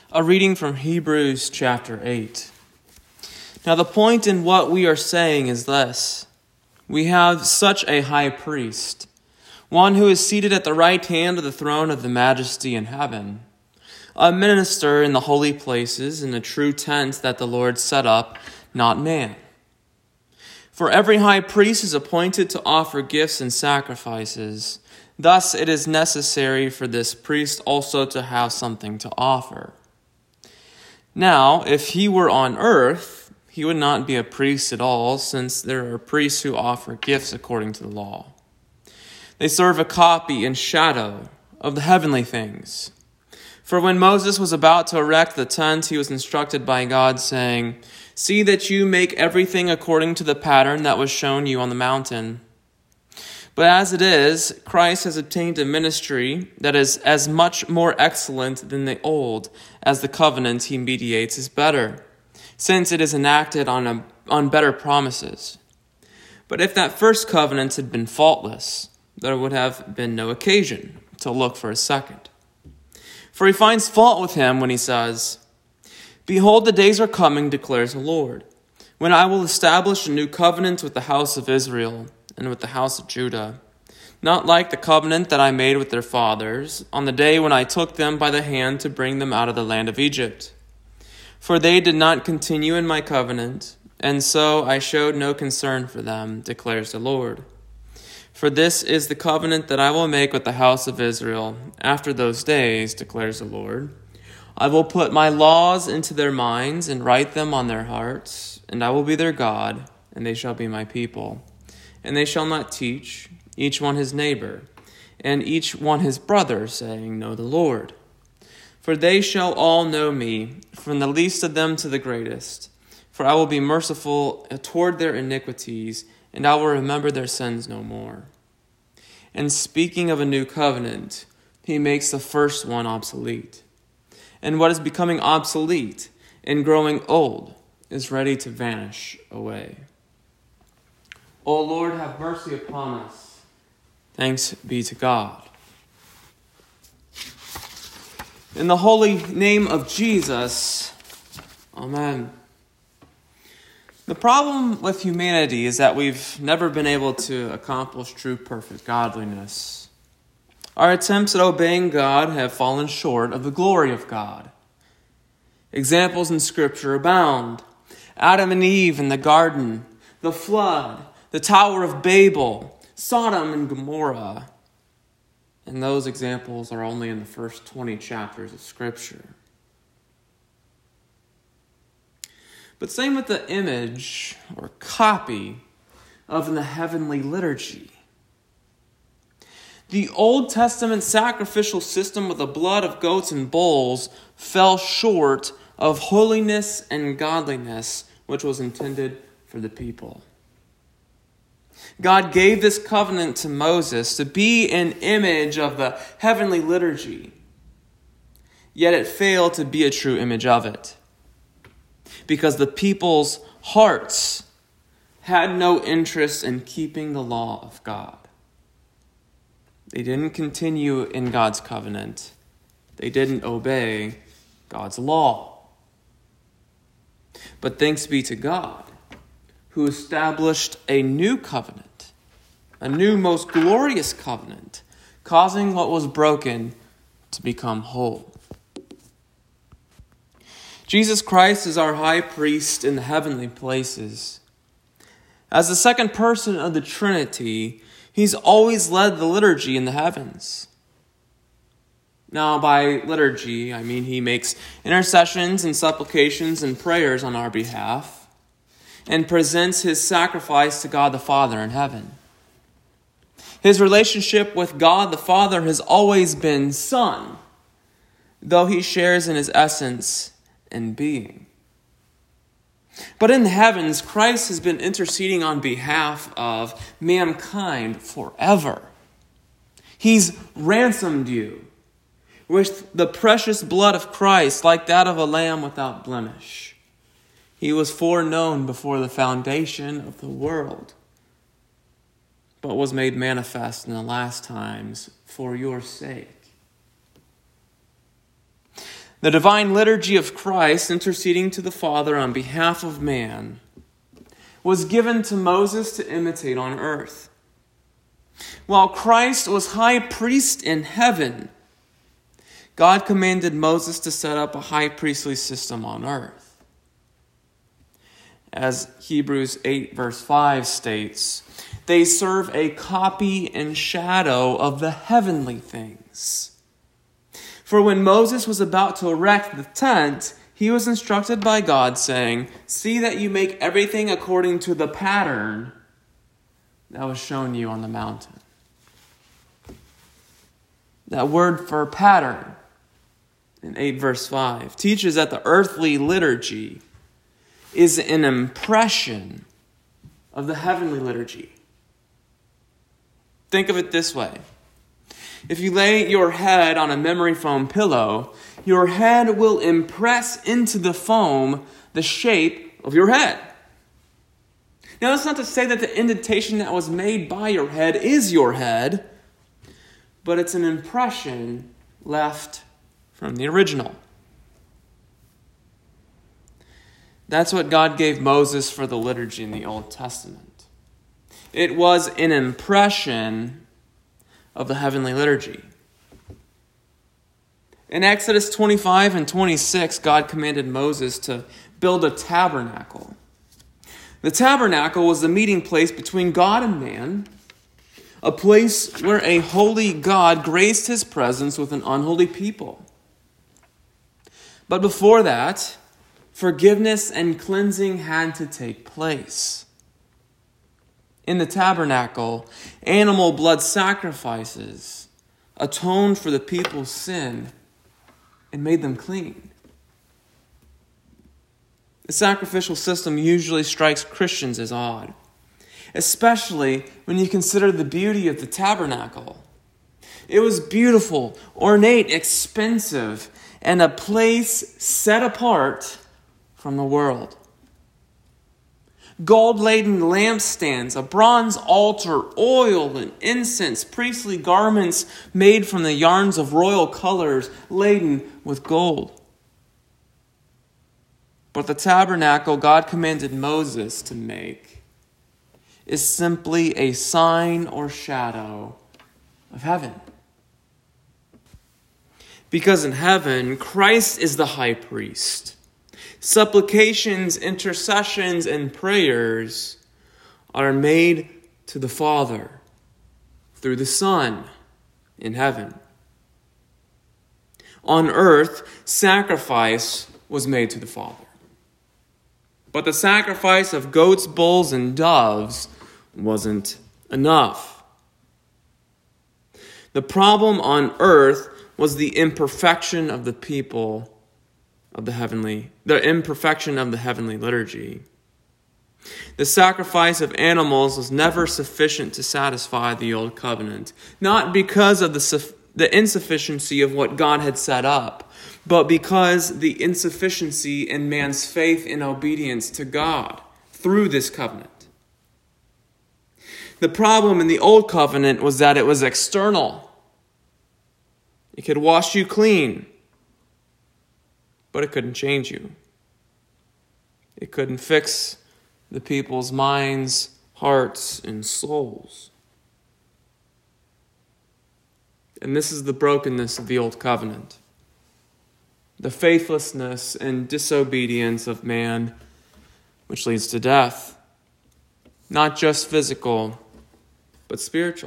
A reading from Hebrews chapter 8. Now the point in what we are saying is this. We have such a high priest, one who is seated at the right hand of the throne of the majesty in heaven, a minister in the holy places in the true tent that the Lord set up, not man. For every high priest is appointed to offer gifts and sacrifices. Thus it is necessary for this priest also to have something to offer. Now, if he were on earth, he would not be a priest at all, since there are priests who offer gifts according to the law. They serve a copy and shadow of the heavenly things. For when Moses was about to erect the tent, he was instructed by God, saying, "See that you make everything according to the pattern that was shown you on the mountain." But as it is, Christ has obtained a ministry that is as much more excellent than the old, as the covenant he mediates is better, since it is enacted on better promises. But if that first covenant had been faultless, there would have been no occasion to look for a second. For he finds fault with him when he says, "Behold, the days are coming, declares the Lord, when I will establish a new covenant with the house of Israel and with the house of Judah, not like the covenant that I made with their fathers on the day when I took them by the hand to bring them out of the land of Egypt. For they did not continue in my covenant, and so I showed no concern for them, declares the Lord. For this is the covenant that I will make with the house of Israel after those days, declares the Lord. I will put my laws into their minds and write them on their hearts, and I will be their God, and they shall be my people. And they shall not teach, each one his neighbor, and each one his brother, saying, Know the Lord. For they shall all know me, from the least of them to the greatest. For I will be merciful toward their iniquities, and I will remember their sins no more. And speaking of a new covenant, he makes the first one obsolete. And what is becoming obsolete and growing old is ready to vanish away. O Lord, have mercy upon us. Thanks be to God. In the holy name of Jesus, Amen. The problem with humanity is that we've never been able to accomplish true perfect godliness. Our attempts at obeying God have fallen short of the glory of God. Examples in Scripture abound. Adam and Eve in the garden, the flood, the Tower of Babel, Sodom and Gomorrah. And those examples are only in the first 20 chapters of Scripture. But same with the image or copy of the heavenly liturgy. The Old Testament sacrificial system with the blood of goats and bulls fell short of holiness and godliness, which was intended for the people. God gave this covenant to Moses to be an image of the heavenly liturgy, yet it failed to be a true image of it, because the people's hearts had no interest in keeping the law of God. They didn't continue in God's covenant. They didn't obey God's law. But thanks be to God, who established a new covenant, a new most glorious covenant, causing what was broken to become whole. Jesus Christ is our high priest in the heavenly places. As the second person of the Trinity, he's always led the liturgy in the heavens. Now, by liturgy, I mean he makes intercessions and supplications and prayers on our behalf and presents his sacrifice to God the Father in heaven. His relationship with God the Father has always been Son, though he shares in his essence and being. But in the heavens, Christ has been interceding on behalf of mankind forever. He's ransomed you with the precious blood of Christ, like that of a lamb without blemish. He was foreknown before the foundation of the world, but was made manifest in the last times for your sake. The divine liturgy of Christ interceding to the Father on behalf of man was given to Moses to imitate on earth. While Christ was high priest in heaven, God commanded Moses to set up a high priestly system on earth. As Hebrews 8 verse 5 states, they serve a copy and shadow of the heavenly things. For when Moses was about to erect the tent, he was instructed by God, saying, "See that you make everything according to the pattern that was shown you on the mountain." That word for pattern in 8 verse 5 teaches that the earthly liturgy is an impression of the heavenly liturgy. Think of it this way. If you lay your head on a memory foam pillow, your head will impress into the foam the shape of your head. Now, that's not to say that the indentation that was made by your head is your head, but it's an impression left from the original. That's what God gave Moses for the liturgy in the Old Testament. It was an impression of the heavenly liturgy. In Exodus 25 and 26, God commanded Moses to build a tabernacle. The tabernacle was the meeting place between God and man, a place where a holy God graced his presence with an unholy people. But before that, forgiveness and cleansing had to take place. In the tabernacle, animal blood sacrifices atoned for the people's sin and made them clean. The sacrificial system usually strikes Christians as odd, especially when you consider the beauty of the tabernacle. It was beautiful, ornate, expensive, and a place set apart from the world. Gold-laden lampstands, a bronze altar, oil and incense, priestly garments made from the yarns of royal colors laden with gold. But the tabernacle God commanded Moses to make is simply a sign or shadow of heaven. Because in heaven, Christ is the high priest. Supplications, intercessions, and prayers are made to the Father through the Son in heaven. On earth, sacrifice was made to the Father. But the sacrifice of goats, bulls, and doves wasn't enough. The problem on earth was the imperfection of the people of the imperfection of the heavenly liturgy. The sacrifice of animals was never sufficient to satisfy the old covenant, not because of the insufficiency of what God had set up, but because the insufficiency in man's faith and obedience to God through this covenant. The problem in the old covenant was that it was external. It could wash you clean, but it couldn't change you. It couldn't fix the people's minds, hearts, and souls. And this is the brokenness of the old covenant. The faithlessness and disobedience of man, which leads to death. Not just physical, but spiritual.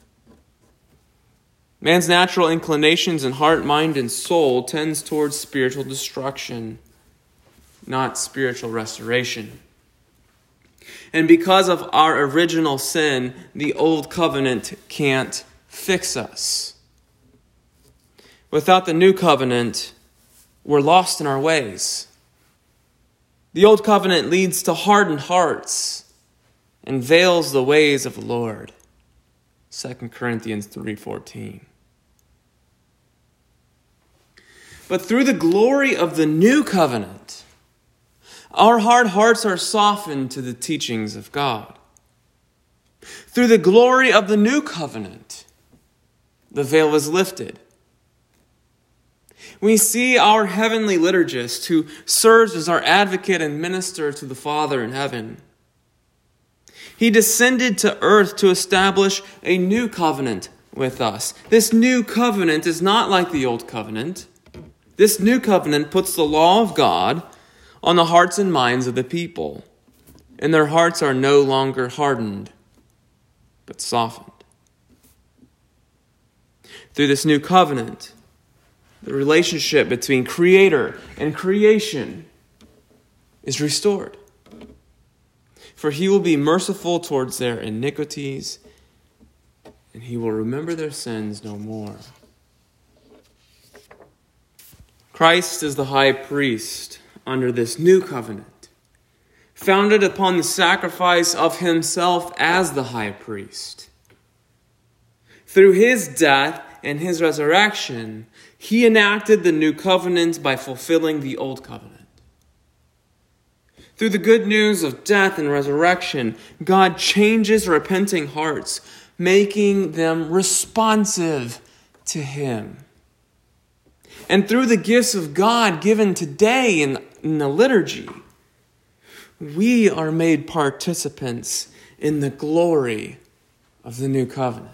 Man's natural inclinations in heart, mind, and soul tends towards spiritual destruction, not spiritual restoration. And because of our original sin, the old covenant can't fix us. Without the new covenant, we're lost in our ways. The old covenant leads to hardened hearts and veils the ways of the Lord. 2 Corinthians 3:14. But through the glory of the new covenant, our hard hearts are softened to the teachings of God. Through the glory of the new covenant, the veil is lifted. We see our heavenly liturgist who serves as our advocate and minister to the Father in heaven. He descended to earth to establish a new covenant with us. This new covenant is not like the old covenant. This new covenant puts the law of God on the hearts and minds of the people, and their hearts are no longer hardened, but softened. Through this new covenant, the relationship between Creator and creation is restored. For he will be merciful towards their iniquities, and he will remember their sins no more. Christ is the high priest under this new covenant, founded upon the sacrifice of himself as the high priest. Through his death and his resurrection, he enacted the new covenant by fulfilling the old covenant. Through the good news of death and resurrection, God changes repenting hearts, making them responsive to him. And through the gifts of God given today in the liturgy, we are made participants in the glory of the new covenant.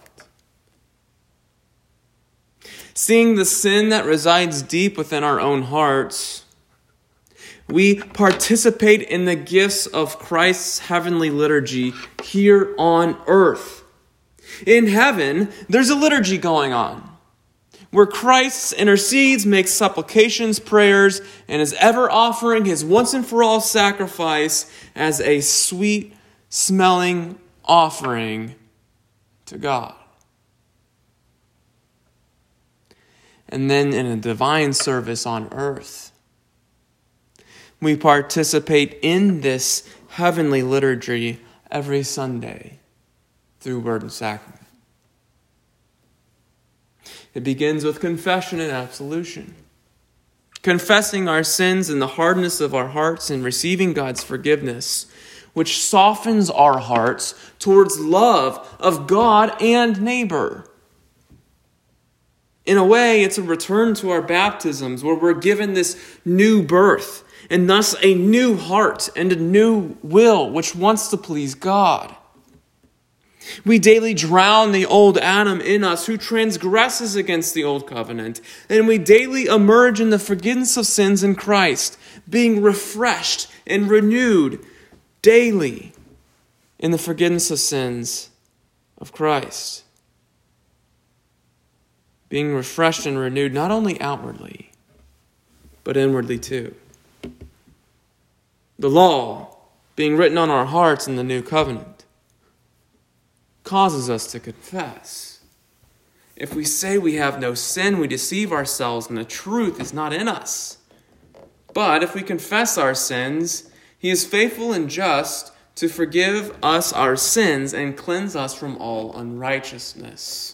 Seeing the sin that resides deep within our own hearts, we participate in the gifts of Christ's heavenly liturgy here on earth. In heaven, there's a liturgy going on where Christ intercedes, makes supplications, prayers, and is ever offering his once and for all sacrifice as a sweet-smelling offering to God. And then in a divine service on earth, we participate in this heavenly liturgy every Sunday through word and sacrament. It begins with confession and absolution. Confessing our sins and the hardness of our hearts and receiving God's forgiveness, which softens our hearts towards love of God and neighbor. In a way, it's a return to our baptisms where we're given this new birth and thus a new heart and a new will which wants to please God. We daily drown the old Adam in us who transgresses against the old covenant, and we daily emerge in the forgiveness of sins in Christ, being refreshed and renewed daily in the forgiveness of sins of Christ. Being refreshed and renewed not only outwardly, but inwardly too. The law, being written on our hearts in the new covenant, causes us to confess. If we say we have no sin, we deceive ourselves and the truth is not in us. But if we confess our sins, he is faithful and just to forgive us our sins and cleanse us from all unrighteousness.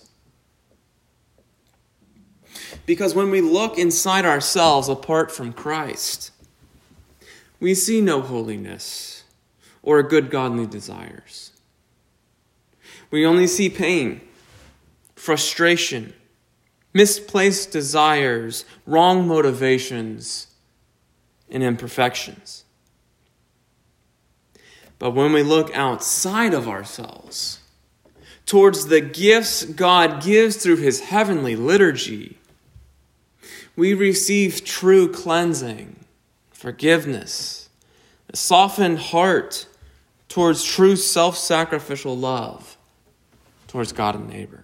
Because when we look inside ourselves apart from Christ, we see no holiness or good godly desires. We only see pain, frustration, misplaced desires, wrong motivations, and imperfections. But when we look outside of ourselves, towards the gifts God gives through his heavenly liturgy, we receive true cleansing, forgiveness, a softened heart towards true self-sacrificial love towards God and neighbor.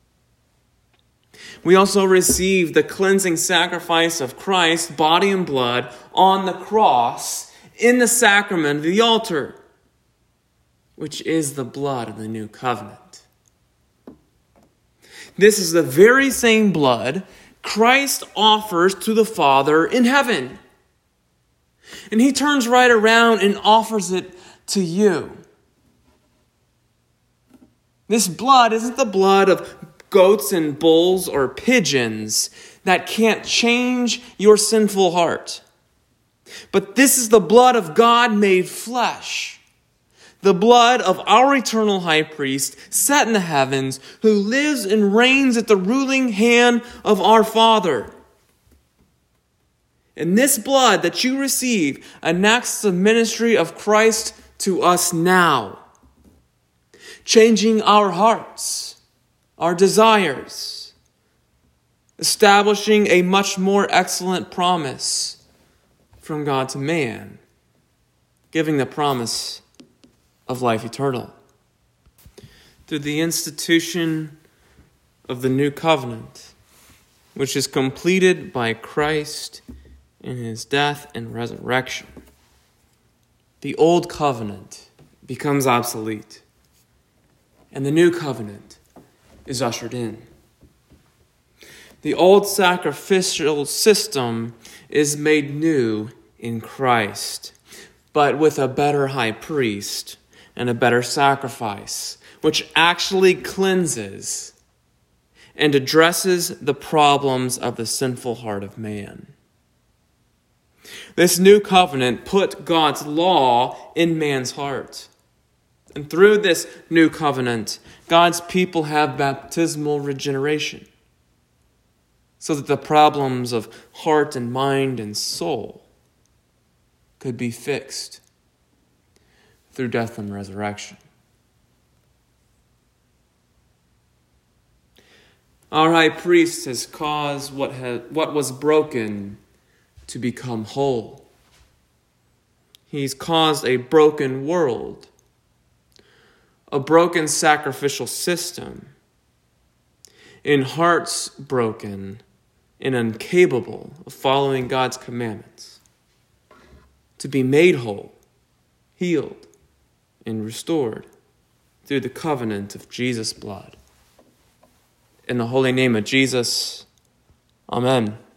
We also receive the cleansing sacrifice of Christ's body and blood on the cross in the sacrament of the altar, which is the blood of the new covenant. This is the very same blood Christ offers to the Father in heaven. And he turns right around and offers it to you. This blood isn't the blood of goats and bulls or pigeons that can't change your sinful heart. But this is the blood of God made flesh. The blood of our eternal high priest set in the heavens, who lives and reigns at the ruling hand of our Father. And this blood that you receive enacts the ministry of Christ to us now, changing our hearts, our desires, establishing a much more excellent promise from God to man, giving the promise of life eternal. Through the institution of the new covenant, which is completed by Christ in his death and resurrection, the old covenant becomes obsolete, and the new covenant is ushered in. The old sacrificial system is made new in Christ, but with a better high priest and a better sacrifice, which actually cleanses and addresses the problems of the sinful heart of man. This new covenant put God's law in man's heart. And through this new covenant, God's people have baptismal regeneration, so that the problems of heart and mind and soul could be fixed through death and resurrection. Our high priest has caused what was broken to become whole. He's caused a broken world, a broken sacrificial system, in hearts broken and incapable of following God's commandments, to be made whole, healed, and restored through the covenant of Jesus' blood. In the holy name of Jesus, amen.